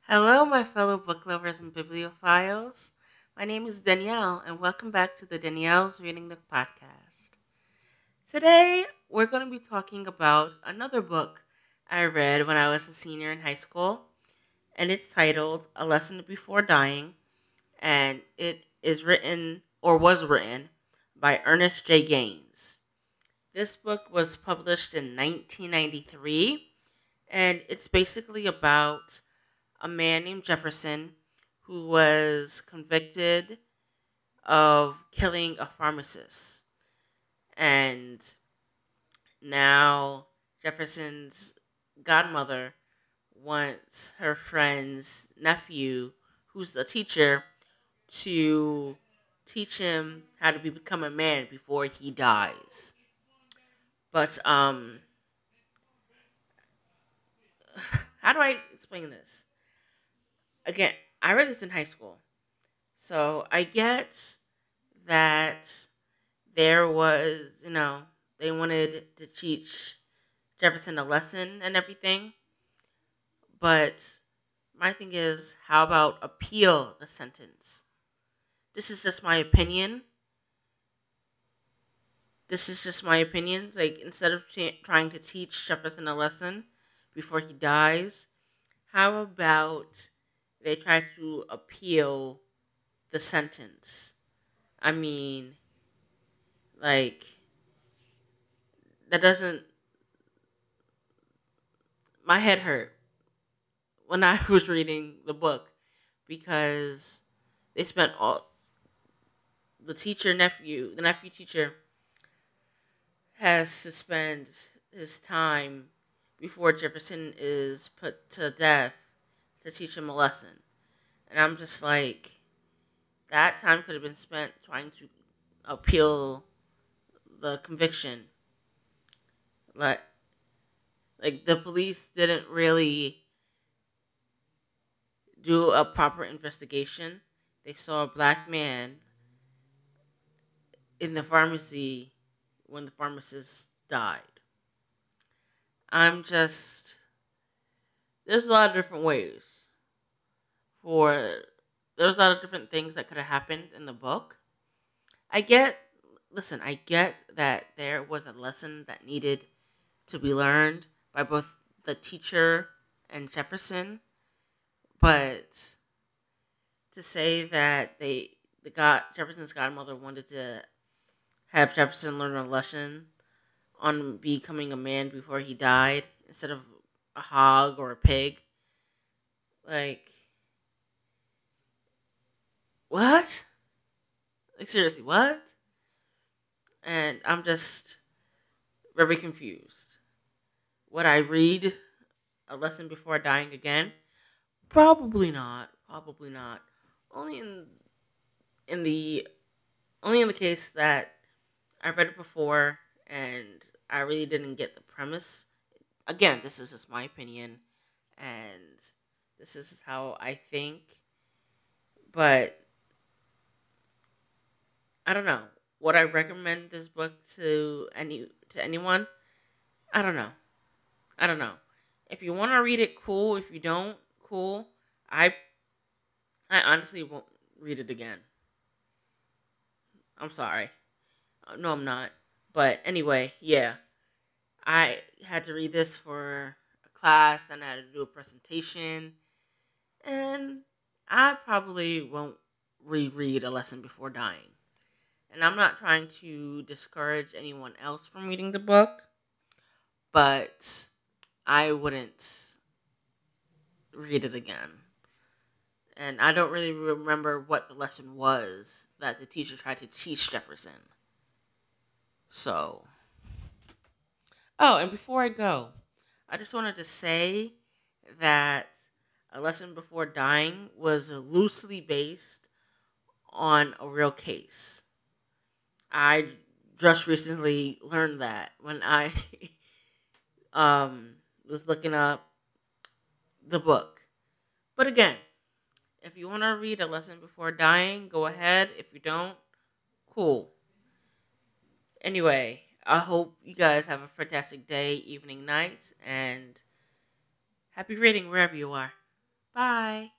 Hello, my fellow book lovers and bibliophiles. My name is Danielle, and welcome back to the Danielle's Reading Nook podcast. Today, we're going to be talking about another book I read when I was a senior in high school, and it's titled A Lesson Before Dying, and it is written, or was written, by Ernest J. Gaines. This book was published in 1993, and it's basically about a man named Jefferson who was convicted of killing a pharmacist. And now Jefferson's godmother wants her friend's nephew, who's a teacher, to teach him how to become a man before he dies. But how do I explain this? Again, I read this in high school. So I get that there was, they wanted to teach Jefferson a lesson and everything. But my thing is, how about appeal the sentence? This is just my opinion. This is just my opinion. Like, instead of trying to teach Jefferson a lesson before he dies, how about they try to appeal the sentence? I mean, like, that doesn't. My head hurt when I was reading the book because they spent all the nephew teacher has to spend his time before Jefferson is put to death to teach him a lesson. And I'm just like, that time could have been spent trying to appeal the conviction. Like, like the police didn't really do a proper investigation. They saw a black man in the pharmacy when the pharmacist died. I'm just there's a lot of different ways for there's a lot of different things that could have happened in the book. I get I get that there was a lesson that needed to be learned by both the teacher and Jefferson, but to say that the God Jefferson's godmother wanted to have Jefferson learn a lesson on becoming a man before he died instead of a hog or a pig. Like, what? Like, seriously, what? And I'm just very confused. Would I read A Lesson Before Dying again? Probably not. Probably not. Only in the only in the case that I've read it before and I really didn't get the premise. Again, this is just my opinion and this is how I think. But I don't know. Would I recommend this book to anyone? I don't know. I don't know. If you want to read it, cool. If you don't, cool. I I honestly won't read it again. I'm sorry. No, I'm not. But anyway, yeah. I had to read this for a class, then I had to do a presentation, and I probably won't reread A Lesson Before Dying. And I'm not trying to discourage anyone else from reading the book, but I wouldn't read it again. And I don't really remember what the lesson was that the teacher tried to teach Jefferson. So, oh, and before I go, I just wanted to say that A Lesson Before Dying was loosely based on a real case. I just recently learned that when I was looking up the book. But again, if you want to read A Lesson Before Dying, go ahead. If you don't, cool. Anyway, I hope you guys have a fantastic day, evening, night, and happy reading wherever you are. Bye.